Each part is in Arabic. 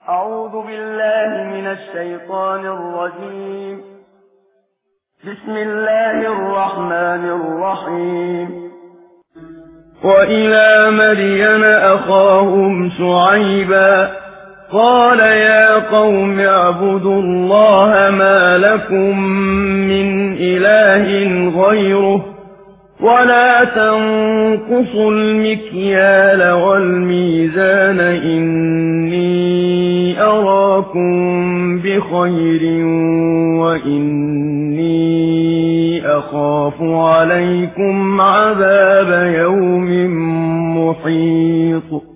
أعوذ بالله من الشيطان الرجيم. بسم الله الرحمن الرحيم. وإلى مدين أخاهم شعيبا قال يا قوم اعبدوا الله ما لكم من إله غيره ولا تنقصوا المكيال والميزان إني أراكم بخير وإني أخاف عليكم عذاب يوم محيط.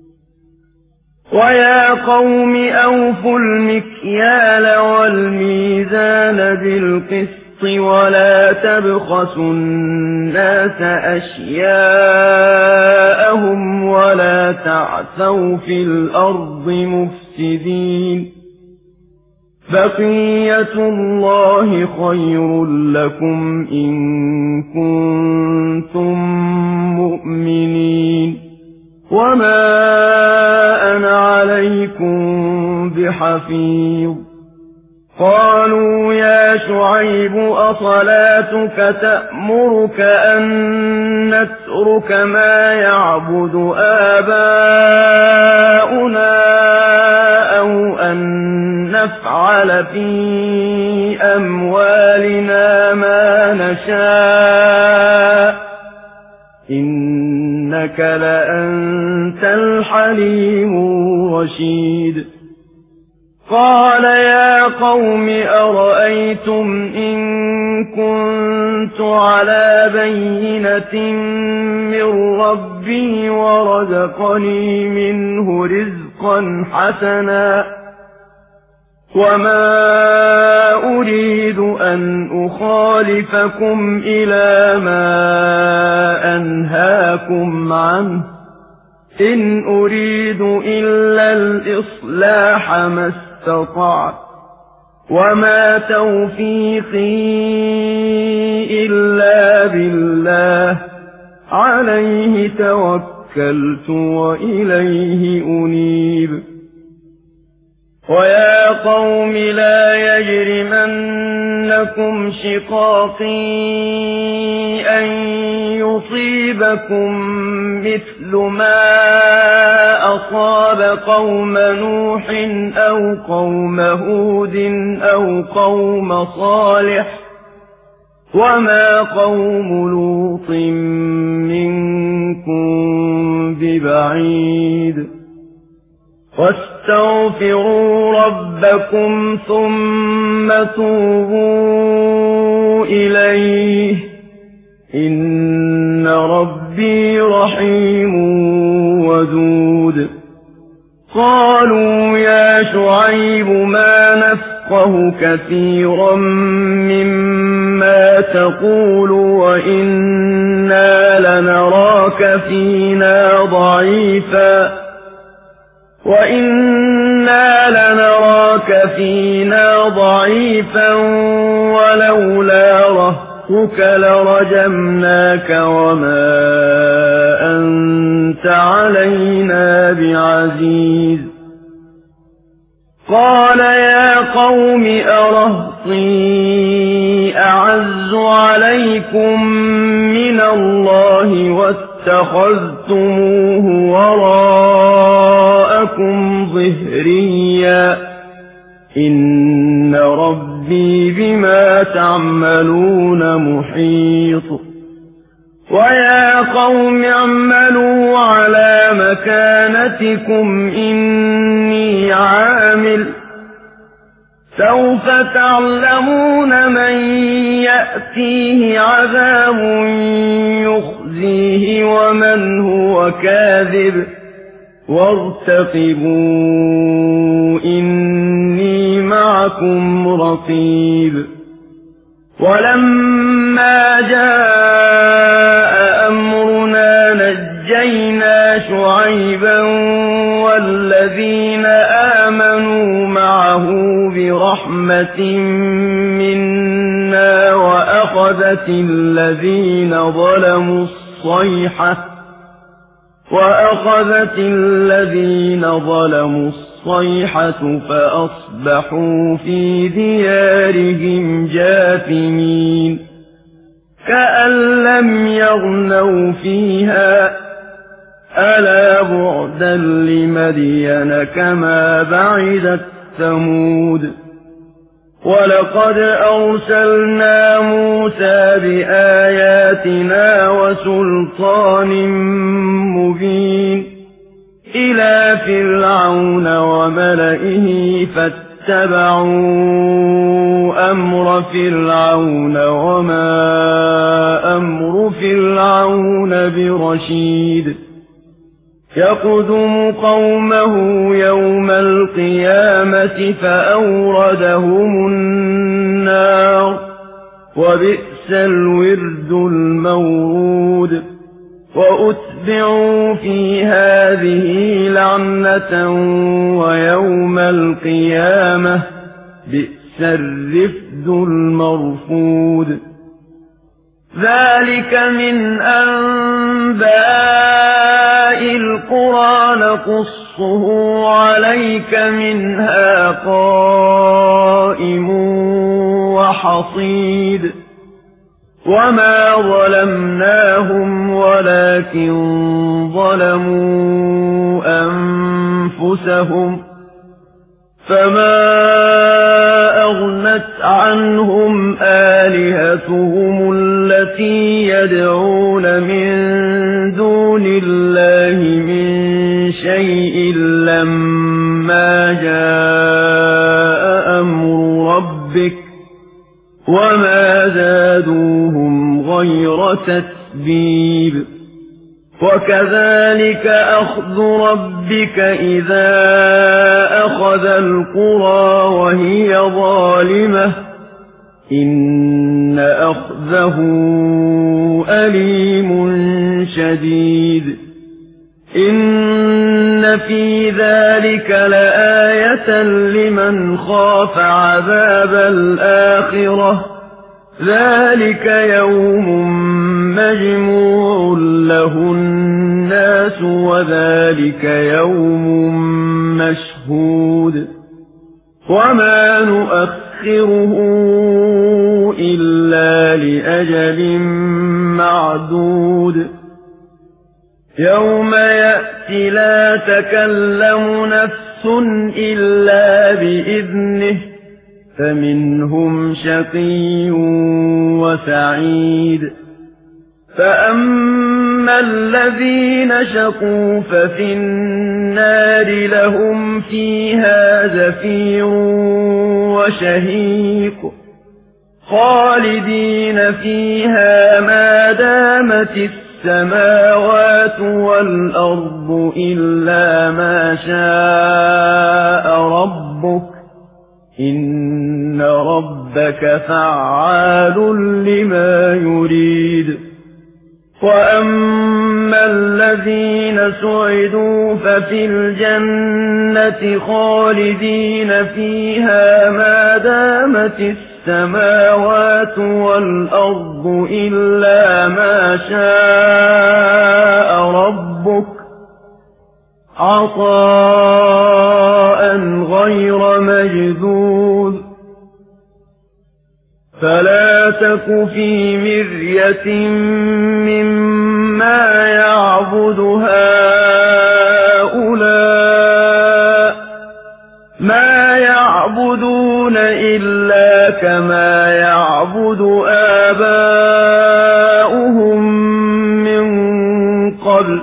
ويا قوم أوفوا المكيال والميزان بالقسط ولا تبخسوا الناس أشياءهم ولا تعثوا في الأرض مفسدين. بقية الله خير لكم إن كنتم مؤمنين وما أنا عليكم بحفيظ. قالوا يا شعيب أصلاتك تأمرك أن نترك ما يعبد آباؤنا أو أن نفعل في أموالنا ما نشاء إنك لأنت الحليم الرشيد. قال يا قوم أرأيتم إن كنت على بينة من ربي ورزقني منه رزقا حسنا وما أريد أن أخالفكم إلى ما أنهاكم عنه إن أريد إلا الإصلاح ما استطعت وما توفيقي إلا بالله عليه توكلت وإليه أنيب. ويا قوم لا يجرمنكم شقاقي أن يصيبكم مثل ما أصاب قوم نوح أو قوم هود أو قوم صالح وما قوم لوط منكم ببعيد. واستغفروا ربكم ثم توبوا إليه إن ربي رحيم ودود. قالوا يا شعيب ما نفقه كثيرا مما تقول وإنا لنراك فينا ضعيفا ولولا رهطك لرجمناك وما أنت علينا بعزيز. قال يا قوم أرهطي أعز عليكم من الله واتخذتموه وراءكم ظهريا إن ربي بما تعملون محيط. ويا قوم اعملوا على مكانتكم إني عامل سوف تعلمون من يأتيه عذاب يخزيه ومن هو كاذب وارتقبوا إني معكم رقيب. ولما جاء أمرنا نجينا شعيبا والذين آمنوا معه برحمة منا وأخذت الذين ظلموا الصيحة فأصبحوا في ديارهم جاثمين كأن لم يغنوا فيها ألا بعدا لمدين كما بعدت ثمود ولقد أرسلنا موسى بآياتنا وسلطان مبين إلى فرعون وملئه فاتبعوا أمر فرعون وما أمر فرعون برشيد يقدم قومه يوم القيامة فأوردهم النار وبئس الورد المورود وأتبعوا في هذه لعنة ويوم القيامة بئس الرفد المرفود ذلك من أنباء القرى نقصه عليك منها قائم وحصيد وما ظلمناهم ولكن ظلموا أنفسهم فما أغنت عنهم آلهتهم التي يدعون من دون الله من شيء لما جاء أمر ربك وما زادوهم غير تتبيب وكذلك أخذ ربك إذا أخذ القرى وهي ظالمة إن أخذه أليم شديد إن في ذلك لآية لمن خاف عذاب الآخرة ذلك يوم مجموع له الناس وذلك يوم مشهود وما نؤخره إلا لأجل معدود يوم يأتي لا تكلم نفس إلا بإذنه فمنهم شقي وسعيد فأما الذين شقوا ففي النار لهم فيها زفير وشهيق خالدين فيها ما دامت السماوات والأرض إلا ما شاء ربك إن ربك فعال لما يريد وأما الذين سعدوا ففي الجنة خالدين فيها ما دامت السماوات والأرض إلا ما شاء ربك عطاء غير مجذوذ فلا تك في مرية مما يعبد هؤلاء ما يعبدون إلا كما يعبد آباؤهم من قبل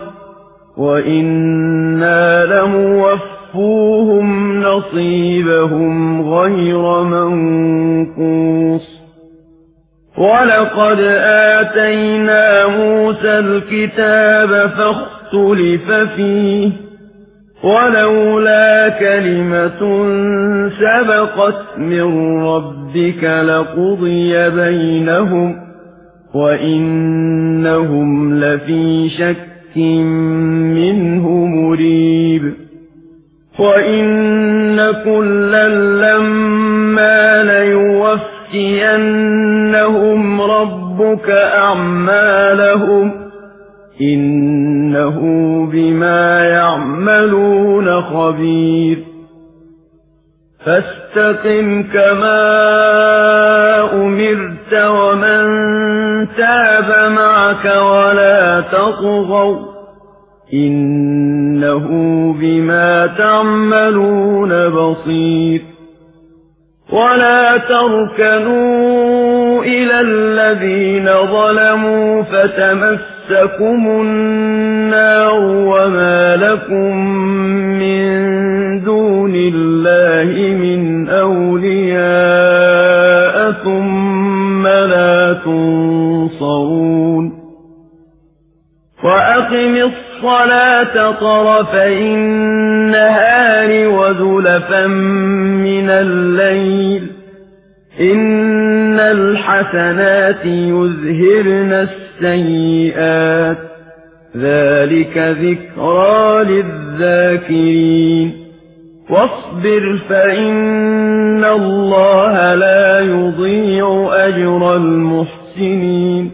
وإنا لموفوهم نصيبهم غير منقوص ولقد آتينا موسى الكتاب فاختلف فيه ولولا كلمة سبقت من ربك لقضي بينهم وإنهم لفي شك منه مريب وإن كلا لما ليوفينهم ربك أعمالهم إنه بما يعملون خبير فاستقم كما أمرت ومن تاب معك ولا تطغوا إنه بما تعملون بصير ولا تركنوا إلى الذين ظلموا فتمسكم النار وما لكم من دون الله من أولياء ثم لا تنصرون وأقم الصلاة طرفي النهار وزلفا من الليل إن الحسنات يذهبن السيئات ذلك ذكرى للذاكرين واصبر فإن الله لا يضيع أجر المحسنين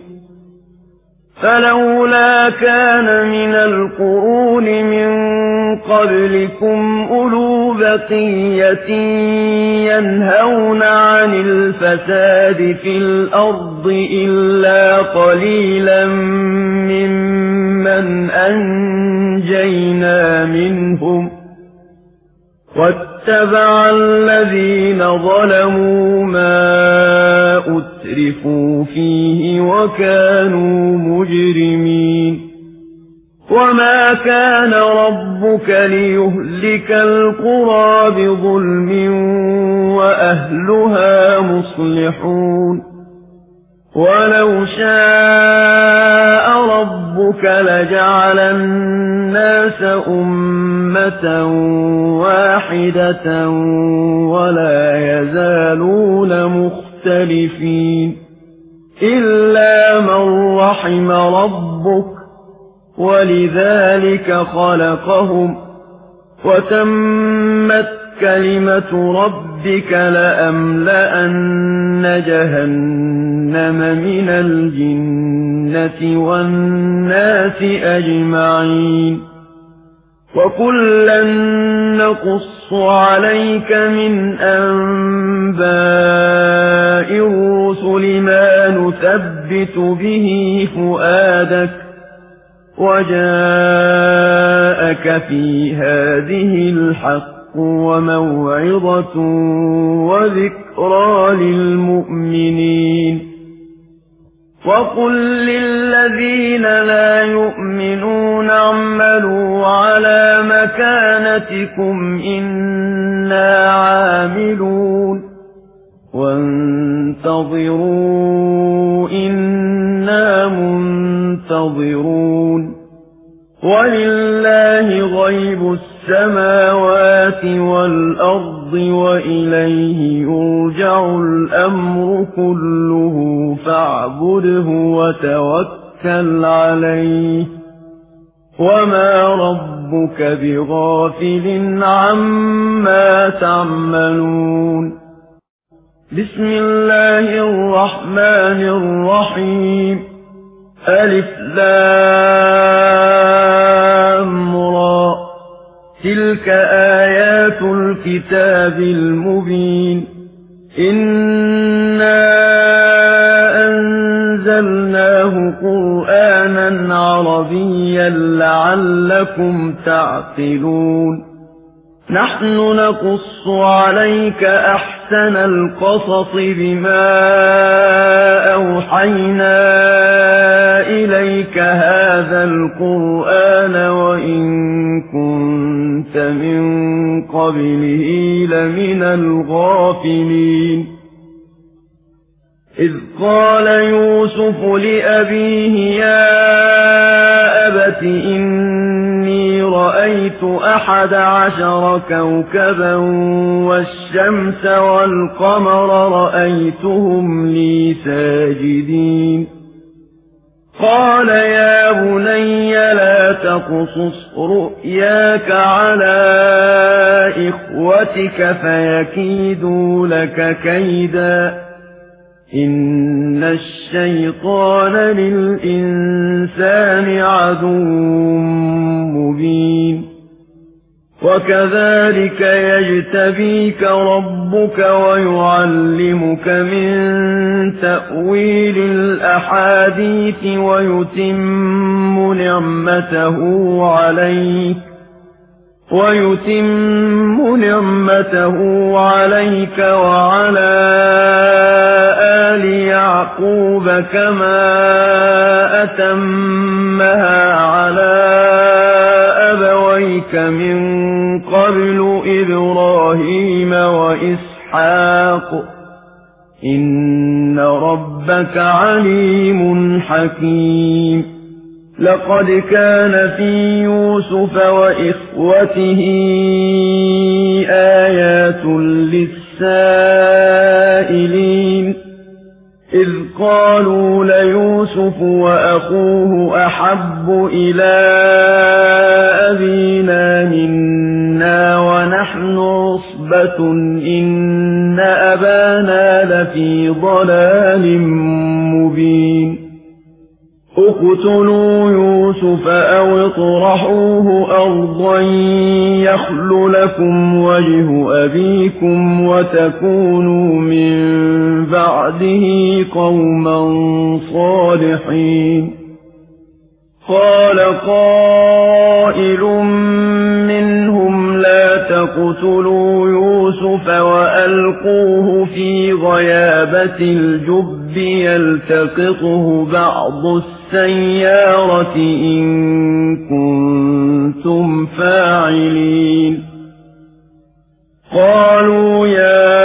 فلولا كان من القرون من قبلكم أولو بقية ينهون عن الفساد في الأرض إلا قليلا ممن أنجينا منهم واتبع الذين ظلموا ما أترفوا فيه وكانوا مجرمين وما كان ربك ليهلك القرى بظلم وأهلها مصلحون ولو شاء ربك لجعل الناس أمة واحدة ولا يزالون مختلفين إلا من رحم ربك ولذلك خلقهم وتمت كلمة ربك لأملأن جهنم من الجنة والناس أجمعين وكلا نقص عليك من أنباء الرسل ما نثبت به فؤادك وجاءك في هذه الحق وموعظة وذكرى للمؤمنين وقل للذين لا يؤمنون اعملوا على مكانتكم إنا عاملون وانتظروا إنا منتظرون ولله غيب السماوات والأرض وإليه يرجع الأمر كله فاعبده وتوكل عليه وما ربك بغافل عما تعملون بسم الله الرحمن الرحيم ألف لام را تلك آيات الكتاب المبين إنا أنزلناه قرآنا عربيا لعلكم تعقلون نحن نقص عليك أحسن القصص بما أوحينا إليك هذا القرآن وإن كنت من قبله لمن الغافلين إذ قال يوسف لأبيه يا أبت إني رأيت 11 كوكبا والشمس والقمر رأيتهم لي ساجدين قال يا بني لا تقصص رؤياك على إخوتك فيكيدوا لك كيدا إن الشيطان للإنسان عدو مبين وكذلك يجتبيك ربك ويعلمك من تأويل الأحاديث ويتم نعمته عليك وعلى آل يعقوب كما أتمها على أبويك من قبل إبراهيم وإسحاق إن ربك عليم حكيم لقد كان في يوسف وإخوته آيات للسائلين إذ قالوا ليوسف وأخوه أحب إلى أبينا منا ونحن عصبة إن أبانا لفي ضلال مبين اقتلوا يوسف أو اطرحوه أرضا يخل لكم وجه أبيكم وتكونوا من بعده قوما صالحين قال قائل منهم لا تقتلوا يوسف وألقوه في غيابة الجب يلتقطه بعض السيارة إن كنتم فاعلين قالوا يا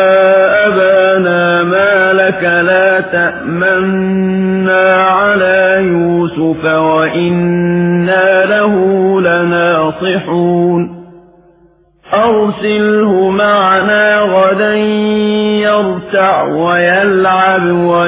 أبانا ما لك لا تأمنا على يوسف وإنا له لناصحون أرسله معنا غدا يرتع ويلعب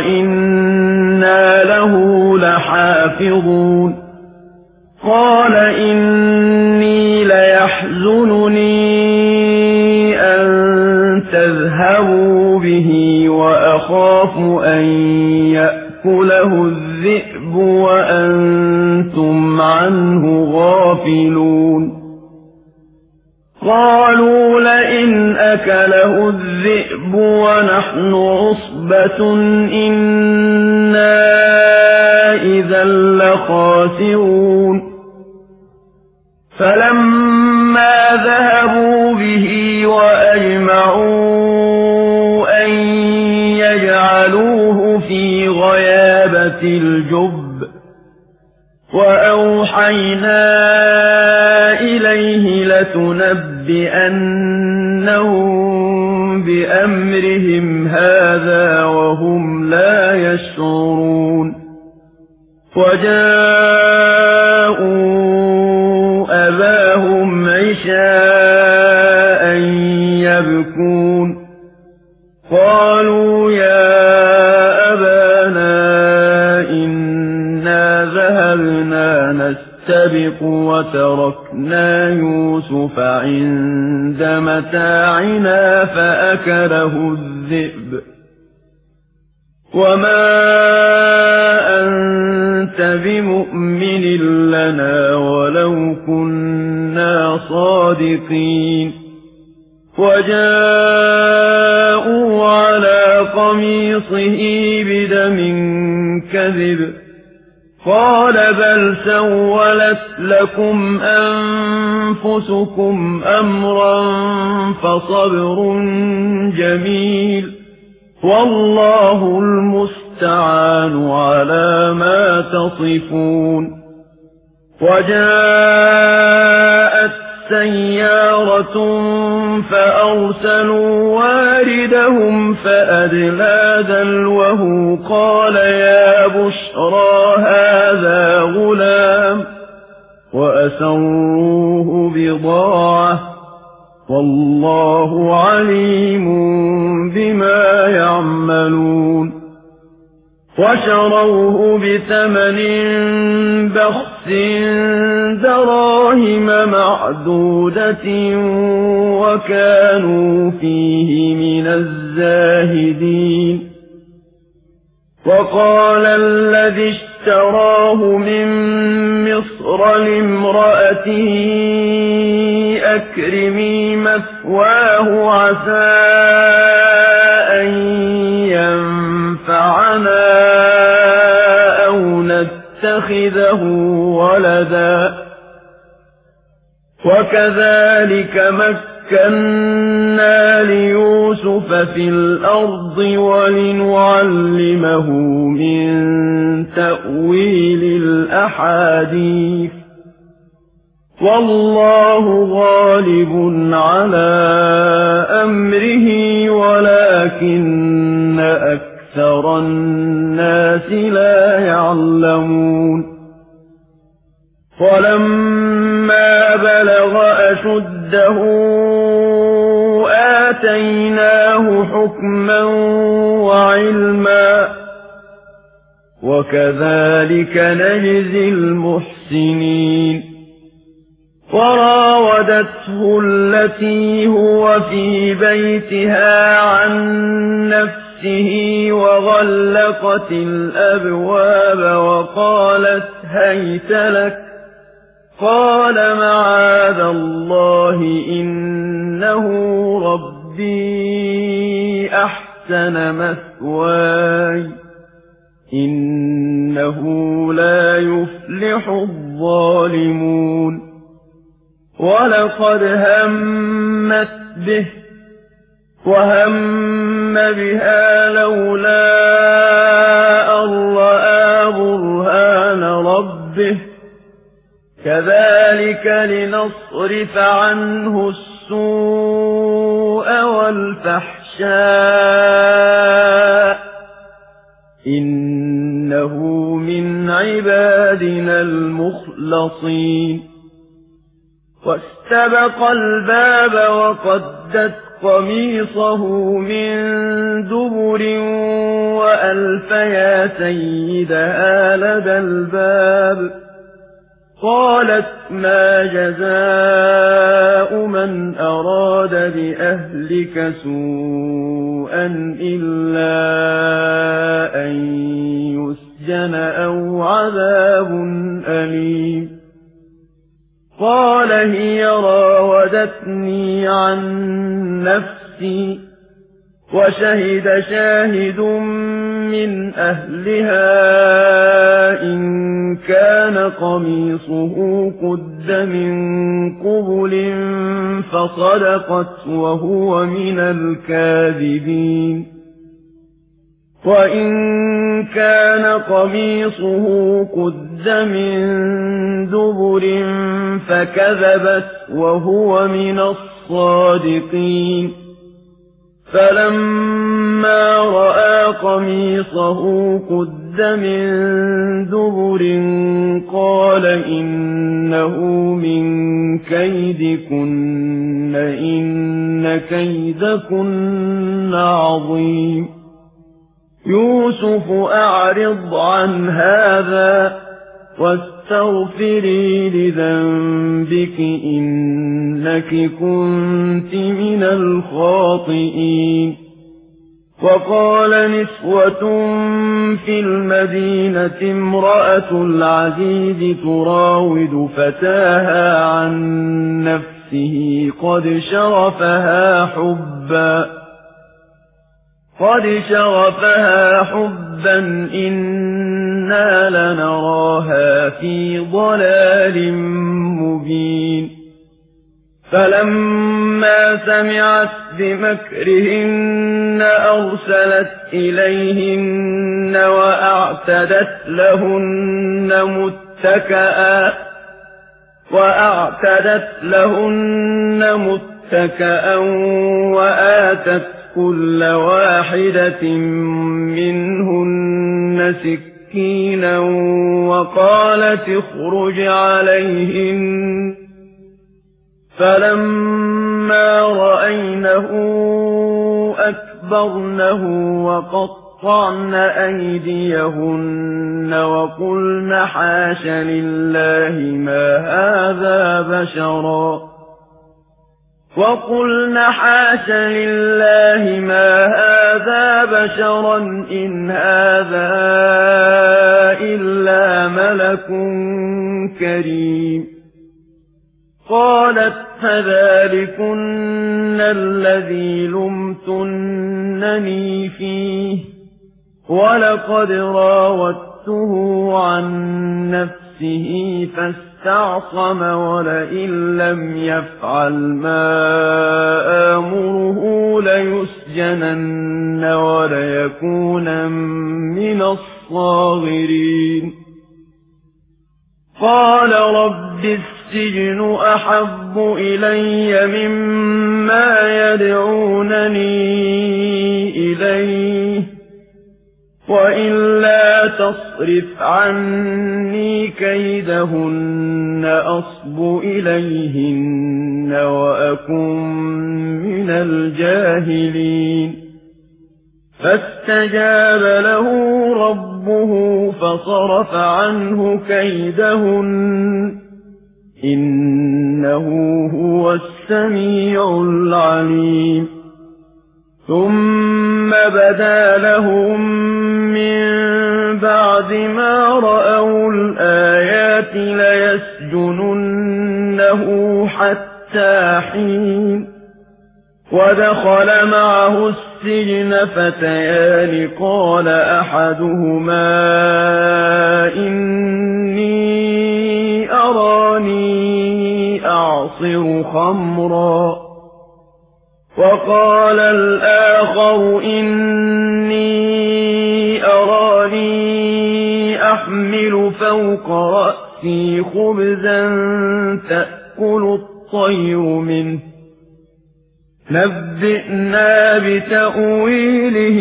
وإنا له لحافظون قال إني ليحزنني أن تذهبوا به وأخاف أن يأكله الذئب وأنتم عنه غافلون قالوا لئن أكله الذئب ونحن عصبة إنا إذا لخاسرون فلما ذهبوا به وأجمعوا أن يجعلوه في غيابة الجب وأوحينا إليه لتنبئنهم بأمرهم هذا وهم لا يشعرون وجاءوا أباهم عشاء يبكون قالوا يا أبانا إنا ذهبنا نستبق وتركنا يوسف عند متاعنا فأكله الذئب وما أنت بمؤمن لنا ولو كنا صادقين وجاءوا على قميصه بدم كذب قال بل سولت لكم أنفسكم أمرا فصبر جميل والله المستعان على ما تصفون وجاءت سيارة فأرسلوا واردهم فأدلى دلوه قال يا بشرى هذا غلام وأسروه بضاعة والله عليم بما يعملون وشروه بثمن بخس دراهم معدودة وكانوا فيه من الزاهدين وقال الذي اشتراه من مصر لامرأته أكرمي مثواه عسى أن ينفعنا أو نتخذه ولدا وكذلك مكنا ليوسف في الأرض ولنعلمه من تأويل الأحاديث والله غالب على أمره ولكن أكثر الناس لا يعلمون ولما بلغ أشده آتيناه حكما وعلما وكذلك نجزي المحسنين وراودته التي هو في بيتها عن نفسه وغلقت الأبواب وقالت هيت لك قال معاذ الله إنه ربي أحسن مثواي إنه لا يفلح الظالمون ولقد همت به وهم بها لولا أن رأى برهان ربه كذلك لنصرف عنه السوء والفحشاء إنه من عبادنا المخلصين واستبق الباب وقدت قميصه من دبر وألف يا سيدها لدى الباب قالت ما جزاء من أراد بأهلك سوءا إلا أن يسجن أو عذاب أليم قال هي راودتني عن نفسي وشهد شاهد من أهلها إن كان قميصه قد من قبل فصدقت وهو من الكاذبين وإن كان قميصه قد من دبر فكذبت وهو من الصادقين فلما رأى قميصه قد من دبر قال إنه من كيدكن إن كيدكن عظيم يوسف أعرض عن هذا واستغفري لذنبك إنك كنت من الخاطئين وقال نسوة في المدينة امرأة العزيز تراود فتاها عن نفسه قد شغفها حبا إنا لنراها في ضلال مبين فلما سمعت بمكرهن أرسلت إليهن وأعتدت لهن متكأ وآتت كل واحدة منهن سكينا وقالت اخرج عليهن فلما رأينه أكبرنه وقطعن أيديهن وقلن حاش لله ما هذا بشرا إن هذا إلا ملك كريم قالت فذلكن الذي لمتنني فيه ولقد راودته عن نفسه فاستعصم ولئن لم يفعل ما آمره ليسجنن وليكونن من الصاغرين قال رب السجن أحب إلي مما يدعونني إليه وإلا تصرف عني كيدهن أصب إليهن وأكن من الجاهلين فاستجاب له ربه فصرف عنه كيدهن إنه هو السميع العليم ثم بدا لهم من بعد ما رأوا الآيات ليسجننه حتى حين ودخل معه السجن فتيان قال أحدهما إني أراني أعصر خمرا وقال الآخر إني أراني أحمل فوق رأسي خبزا تأكل الطير منه نبئنا بتأويله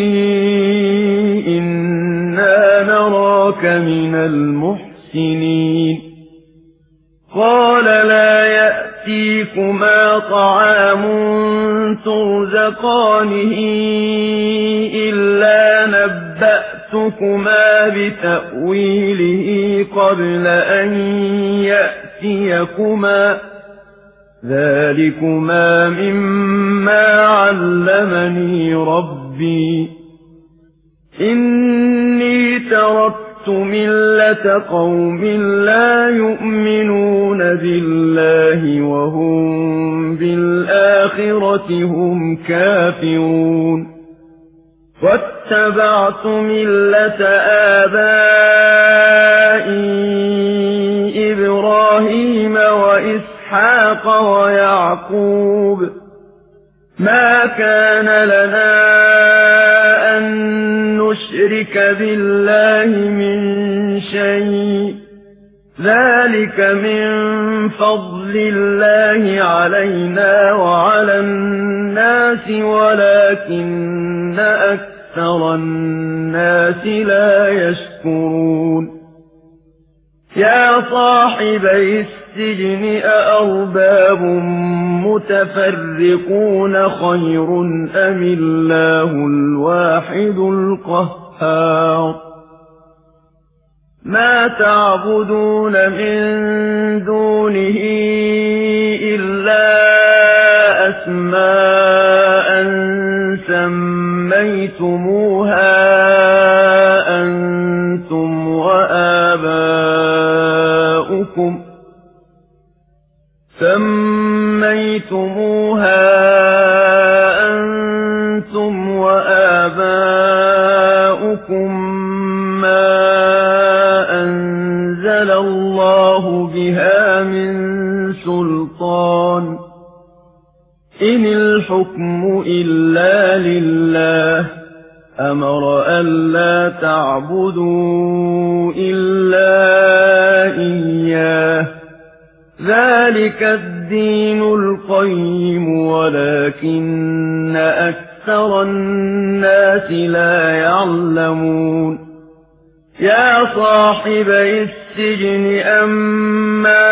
إنا نراك من المحسنين قال لا يأتيكما طعام ترزقانه إلا نبأتكما بتأويله قبل أن يأتيكما ذلكما مما علمني ربي إني تركت ملة قوم لا يؤمنون بالله وهم بالآخرة هم كافرون واتبعت ملة آبائي إبراهيم وإسحاق ويعقوب ما كان لنا أن نشرك بالله من شيء ذلك من فضل الله علينا وعلى الناس ولكن أكثر الناس لا يشكرون يا صاحبي السجن أأرباب متفرقون خير أم الله الواحد القهار ما تعبدون من دونه إلا أسماء سميتموها أنتم وآباؤكم ما أنزل الله بها من سلطان إن الحكم إلا لله أمر ألا تعبدوا إلا إياه ذلك الدين القيم ولكن أكثر الناس لا يعلمون يا صاحبي السجن أما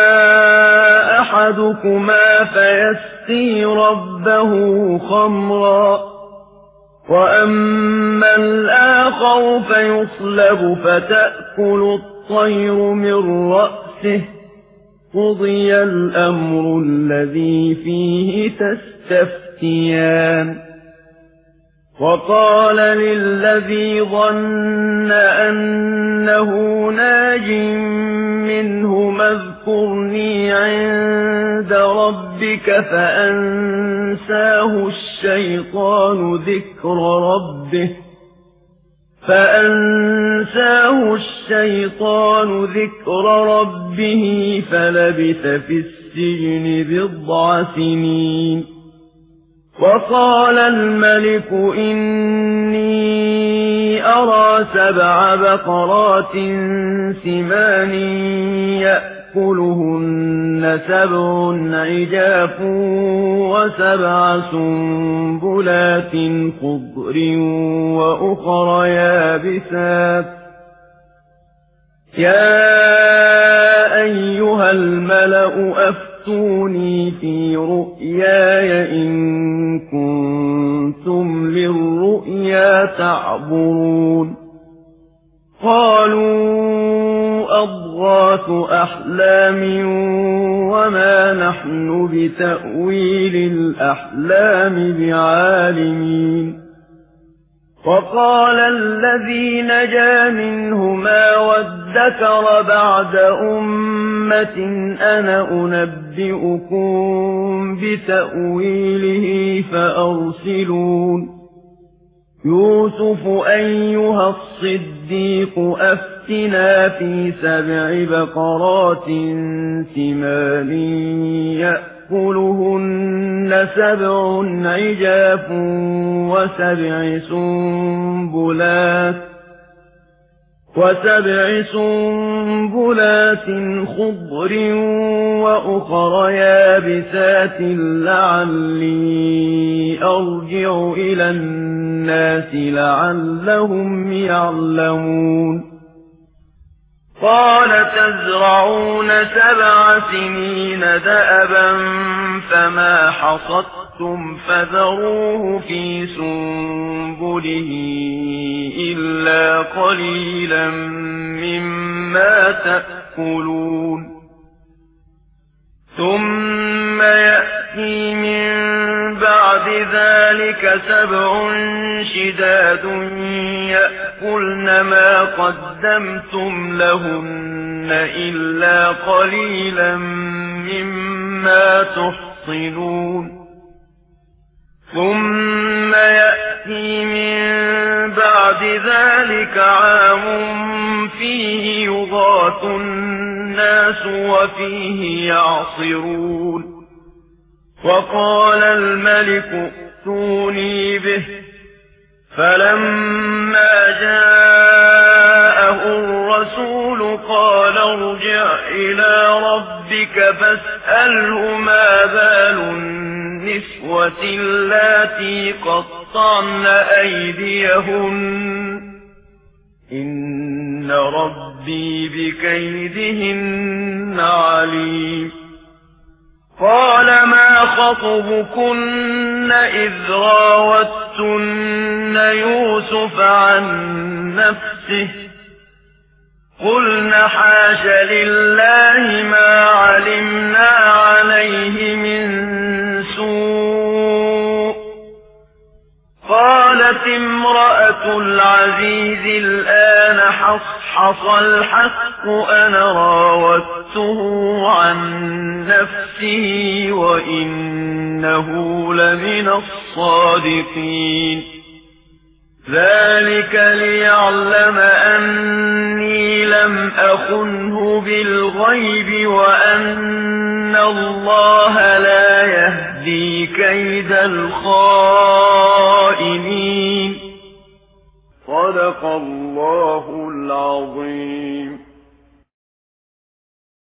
أحدكما فيسقي ربه خمرا وأما الآخر فيصلب فتأكل الطير من رأسه قضي الأمر الذي فيه تستفتيان وقال للذي ظن أنه ناج منهما اذكرني عند ربك فأنساه الشيطان ذكر ربه فلبث في السجن بضع سنين. وقال الملك إني أرى 7 بقرات سمان يأكلهن 7 عجاف و7 سنبلات خضر وأخر يابسات يا أيها الملأ أفتوني في رؤياي إن كنتم للرؤيا تعبرون. قالوا أضغاث أحلام وما نحن بتأويل الأحلام بعالمين. وقال الذي نجا منهما وادكر بعد أمة أنا أنبئكم بتأويله فأرسلون. يوسف أيها الصديق أفتنا في 7 بقرات سمان يأكلهن 7 عجاف و7 سنبلات خضر وأخر يابسات لعلي أرجع إلى الناس لعلهم يعلمون. قال تزرعون 7 سنين دأبا فما حصدتم فذروه في سنبله إلا قليلا مما تأكلون. ثم يأتي من بعد ذلك 7 شداد يأكلن ما قدمتم لهن إلا قليلا مما تحصنون. ثم يأتي من بعد ذلك عام فيه يغاث الناس وفيه يعصرون. وقال الملك ائتوني به فلما جاءه الرسول قال ارجع إلى ربك فاسأله ما بال النسوة اللاتي قطعن أيديهن إن ربي بكيدهن عليم. قال ما خطبكن إذ راوتن يوسف عن نفسه قلنا حاش لله ما علمنا عليه من سوء. قالت امرأة العزيز الآن حصحص الحق أنا راودته عن نفسه وإنه لمن الصادقين. ذلك ليعلم أني لم أخنه بالغيب وأن الله لا يهدي كيد الخائنين. صدق الله العظيم.